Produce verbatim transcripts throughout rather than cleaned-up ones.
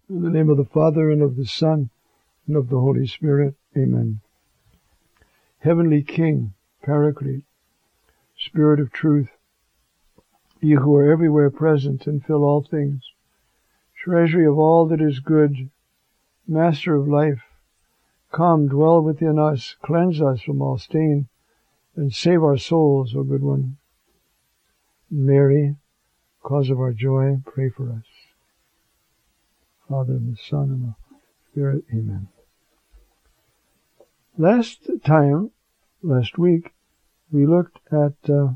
In the name of the Father, and of the Son, and of the Holy Spirit. Amen. Heavenly King, Paraclete, Spirit of truth, you who are everywhere present and fill all things, treasury of all that is good, Master of life, come, dwell within us, cleanse us from all stain, and save our souls, O good one. Mary, cause of our joy, pray for us. Father, and the Son, and the Spirit. Amen. Last time, last week, we looked at uh,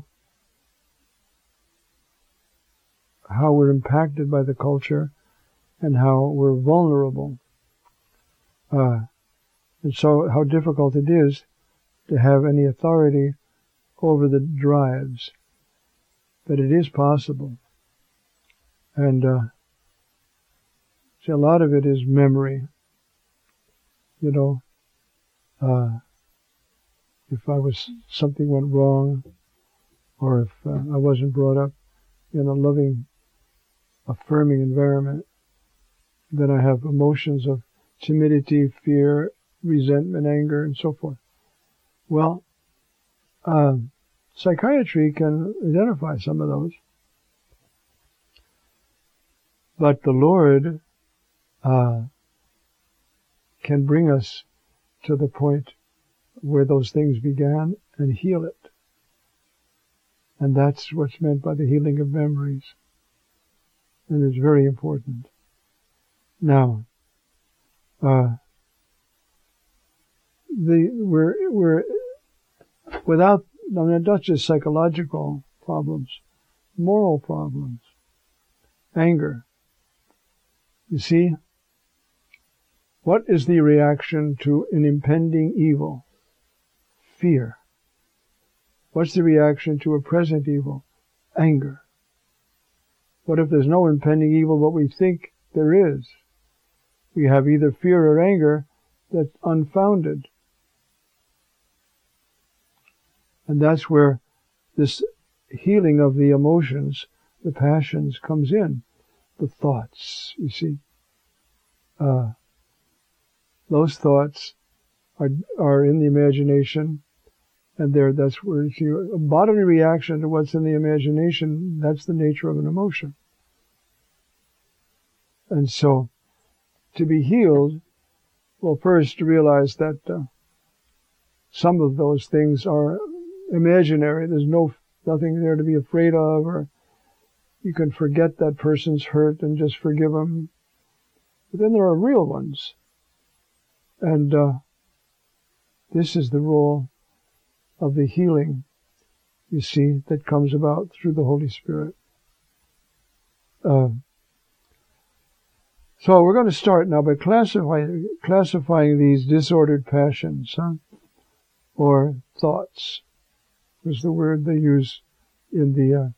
how we're impacted by the culture and how we're vulnerable. Uh, and so how difficult it is to have any authority over the drives. But it is possible. And uh, see, a lot of it is memory. You know, uh, if I was, something went wrong, or if uh, I wasn't brought up in a loving, affirming environment, then I have emotions of timidity, fear, resentment, anger, and so forth. Well, uh, psychiatry can identify some of those. But the Lord uh, can bring us to the point where those things began and heal it. And that's what's meant by the healing of memories. And it's very important. Now, uh, the, we're, we're, without, I mean, not just psychological problems, moral problems, anger. You see, what is the reaction to an impending evil? Fear. What's the reaction to a present evil? Anger. What if there's no impending evil, but we think there is? We have either fear or anger that's unfounded. And that's where this healing of the emotions, the passions, comes in. The thoughts, you see. Uh, those thoughts are are in the imagination, and there that's where you see a bodily reaction to what's in the imagination. That's the nature of an emotion. And so, to be healed, well, first to realize that uh, some of those things are imaginary. There's no nothing there to be afraid of, or you can forget that person's hurt and just forgive them. But then there are real ones. And uh, this is the role of the healing, you see, that comes about through the Holy Spirit. Uh, so we're going to start now by classifying, classifying these disordered passions, huh? Or thoughts, was the word they use in the uh,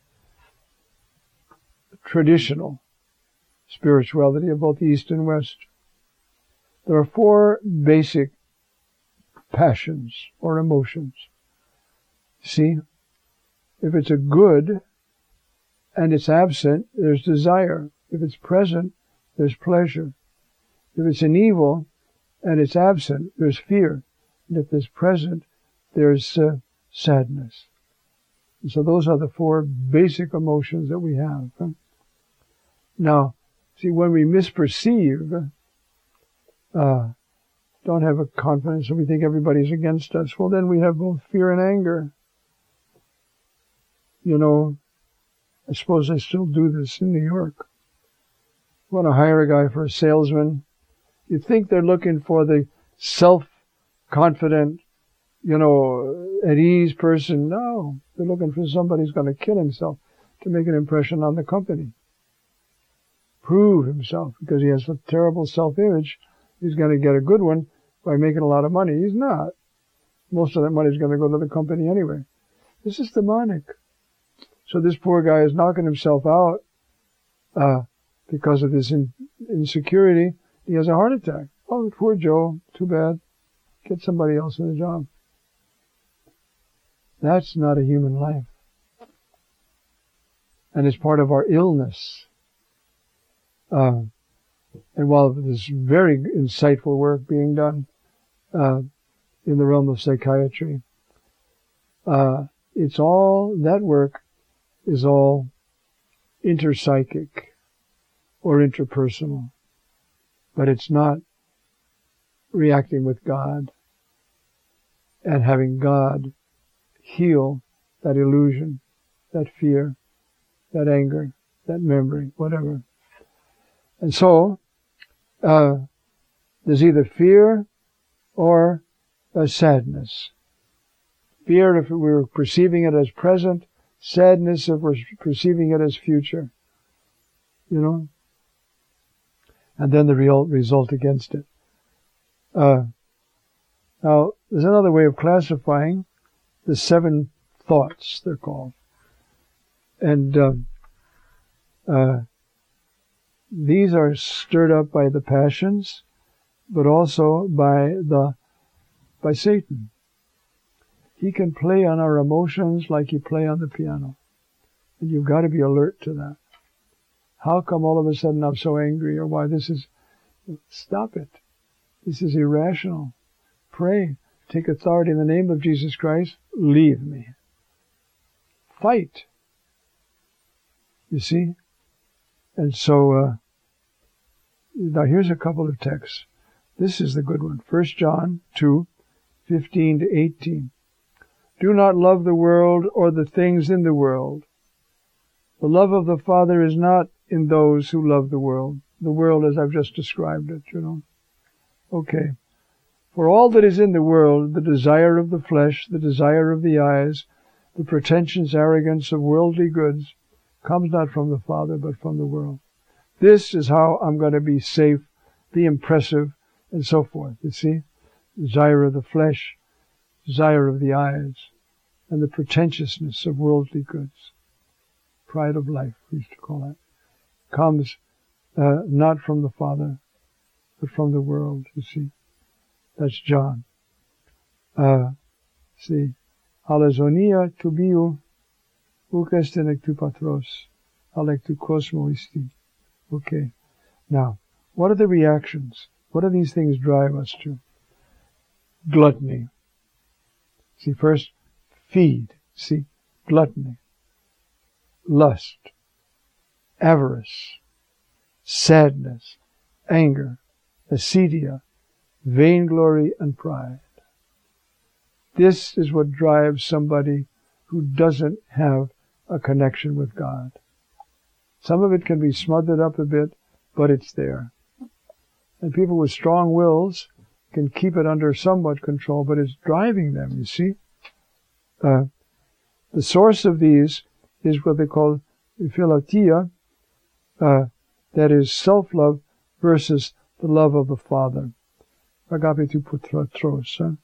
traditional spirituality of both East and West. There are four basic passions or emotions. See, if it's a good and it's absent, there's desire. If it's present, there's pleasure. If it's an evil and it's absent, there's fear. And if it's present, there's uh, sadness. And so those are the four basic emotions that we have. Huh? Now, see, when we misperceive, uh, don't have a confidence and we think everybody's against us, well, then we have both fear and anger. You know, I suppose I still do this in New York. You want to hire a guy for a salesman, you think they're looking for the self-confident, you know, at ease person. No, they're looking for somebody who's going to kill himself to make an impression on the company. Prove himself, because he has a terrible self-image. He's going to get a good one by making a lot of money. He's not. Most of that money is going to go to the company anyway. This is demonic. So this poor guy is knocking himself out uh, because of this in, insecurity. He has a heart attack. Oh, poor Joe. Too bad. Get somebody else in the job. That's not a human life. And it's part of our illness. Uh, And while there's very insightful work being done uh, in the realm of psychiatry, uh, it's all, that work is all interpsychic or interpersonal, but it's not reacting with God and having God heal that illusion, that fear, that anger, that memory, whatever. And so, uh, there's either fear or a sadness. Fear if we're perceiving it as present, sadness if we're perceiving it as future. You know? And then the real result against it. Uh, now, there's another way of classifying the seven thoughts, they're called. And, um, uh, these are stirred up by the passions, but also by the, by Satan. He can play on our emotions like he play on the piano. And you've got to be alert to that. How come all of a sudden I'm so angry, or why this is, stop it. This is irrational. Pray. Take authority in the name of Jesus Christ. Leave me. Fight. You see? And so, uh, now here's a couple of texts. This is the good one. First John two, fifteen to eighteen. Do not love the world or the things in the world. The love of the Father is not in those who love the world. The world as I've just described it, you know. Okay. For all that is in the world, the desire of the flesh, the desire of the eyes, the pretensions, arrogance of worldly goods, comes not from the Father, but from the world. This is how I'm going to be safe, be impressive, and so forth. You see? Desire of the flesh, desire of the eyes, and the pretentiousness of worldly goods. Pride of life, we used to call that. Comes uh, not from the Father, but from the world, you see. That's John. Uh, see. Alazonia tubiu ukestenek tu patros, alek tu kosmo isti. Okay. Now, what are the reactions? What do these things drive us to? Gluttony. See, first, feed. See, gluttony. Lust. Avarice. Sadness. Anger. Acedia. Vainglory and pride. This is what drives somebody who doesn't have a connection with God. Some of it can be smothered up a bit, but it's there. And people with strong wills can keep it under somewhat control, but it's driving them, you see. Uh, the source of these is what they call philatia, uh, that is self-love versus the love of the Father. Agape tu patros. Huh?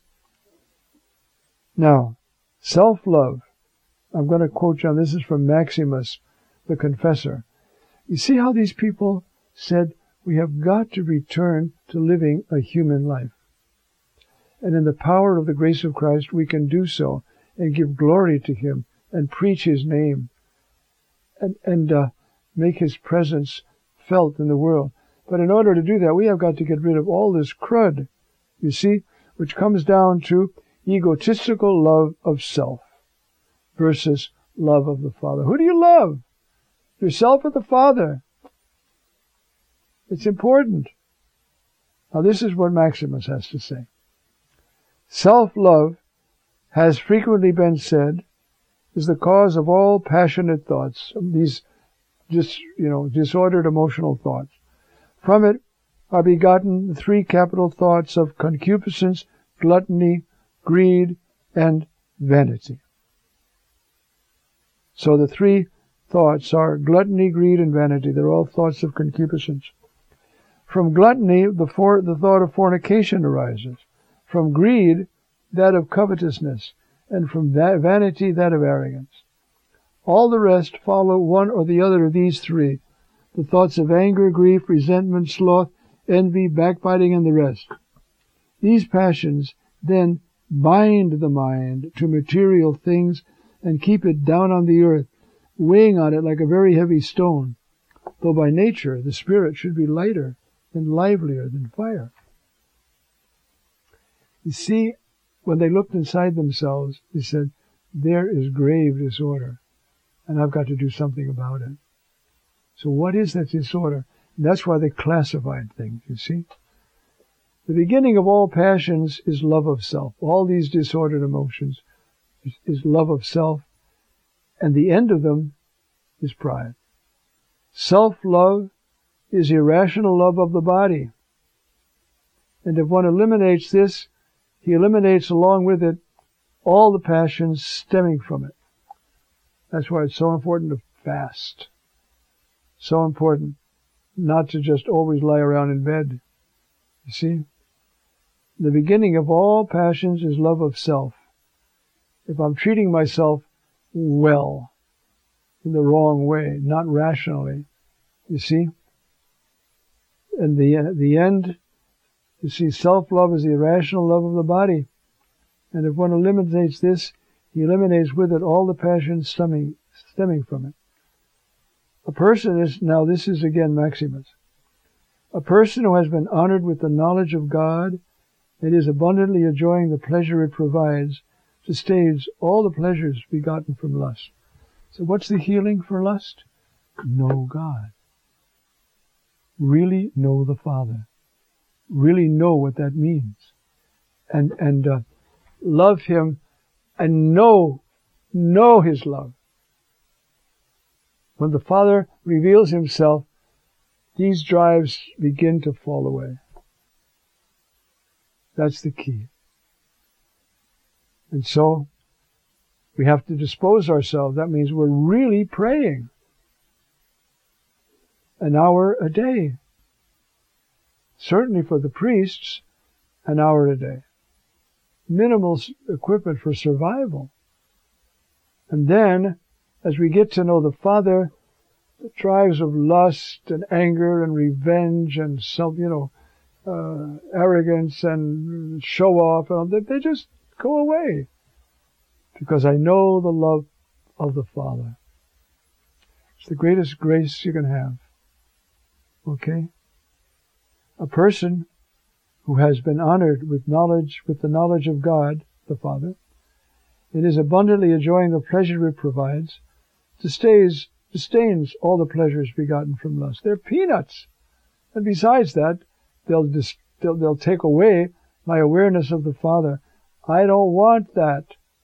Now, self-love. I'm going to quote John. This is from Maximus, the Confessor. You see how these people said, we have got to return to living a human life. And in the power of the grace of Christ, we can do so and give glory to Him and preach His name and, and uh, make His presence felt in the world. But in order to do that, we have got to get rid of all this crud, you see, which comes down to egotistical love of self versus love of the Father. Who do you love? Yourself or the Father? It's important. Now this is what Maximus has to say. Self-love has frequently been said is the cause of all passionate thoughts, these just, you know, disordered emotional thoughts. From it are begotten the three capital thoughts of concupiscence, gluttony, greed, and vanity. So the three thoughts are gluttony, greed, and vanity. They're all thoughts of concupiscence. From gluttony, the, for, the thought of fornication arises. From greed, that of covetousness. And from va- vanity, that of arrogance. All the rest follow one or the other of these three. The thoughts of anger, grief, resentment, sloth, envy, backbiting, and the rest. These passions then bind the mind to material things and keep it down on the earth, weighing on it like a very heavy stone, though by nature the spirit should be lighter and livelier than fire. You see, when they looked inside themselves, they said, there is grave disorder, and I've got to do something about it. So what is that disorder? And that's why they classified things, you see. The beginning of all passions is love of self. All these disordered emotions is, is love of self, and the end of them is pride. Self-love is irrational love of the body. And if one eliminates this, he eliminates along with it all the passions stemming from it. That's why it's so important to fast. So important not to just always lie around in bed. You see? The beginning of all passions is love of self. If I'm treating myself well, in the wrong way, not rationally, you see? And the, the end, you see, self-love is the irrational love of the body. And if one eliminates this, he eliminates with it all the passions stemming, stemming from it. A person is, now this is again Maximus, a person who has been honored with the knowledge of God and is abundantly enjoying the pleasure it provides, sustains all the pleasures begotten from lust. So what's the healing for lust? Know God. Really know the Father. Really know what that means. And, and, uh, love Him and know, know His love. When the Father reveals Himself, these drives begin to fall away. That's the key. And so, we have to dispose ourselves. That means we're really praying. An hour a day. Certainly for the priests, an hour a day. Minimal equipment for survival. And then, as we get to know the Father, the drives of lust and anger and revenge and self, you know, uh, arrogance and show off, and they, they just go away. Because I know the love of the Father. It's the greatest grace you can have. Okay? A person who has been honored with knowledge, with the knowledge of God, the Father, and is abundantly enjoying the pleasure it provides, disdains, disdains all the pleasures begotten from lust. They're peanuts. And besides that, they'll, dis, they'll, they'll take away my awareness of the Father. I don't want that.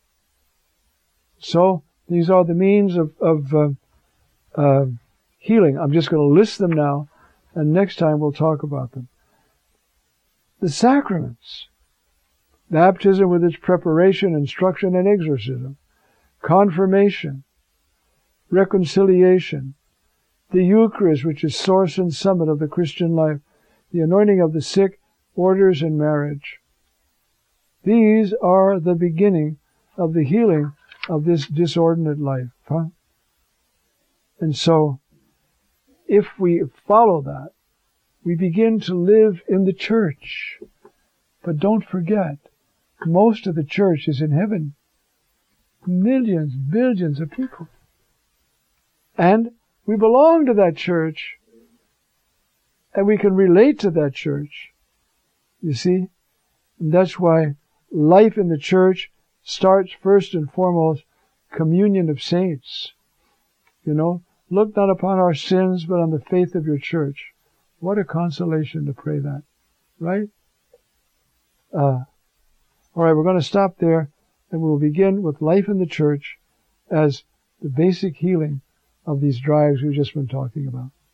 So, these are the means of, of uh, uh, healing. I'm just going to list them now, and next time we'll talk about them. The sacraments. Baptism with its preparation, instruction, and exorcism. Confirmation. Reconciliation. The Eucharist, which is source and summit of the Christian life. The anointing of the sick, orders, and marriage. These are the beginning of the healing of this disordinate life. Huh? And so, if we follow that, we begin to live in the church. But don't forget, most of the church is in heaven. Millions, billions of people. And we belong to that church. And we can relate to that church. You see? And that's why life in the church starts first and foremost communion of saints. You know, look not upon our sins, but on the faith of your church. What a consolation to pray that, right? Uh, all right, we're going to stop there, and we'll begin with life in the church as the basic healing of these drives we've just been talking about.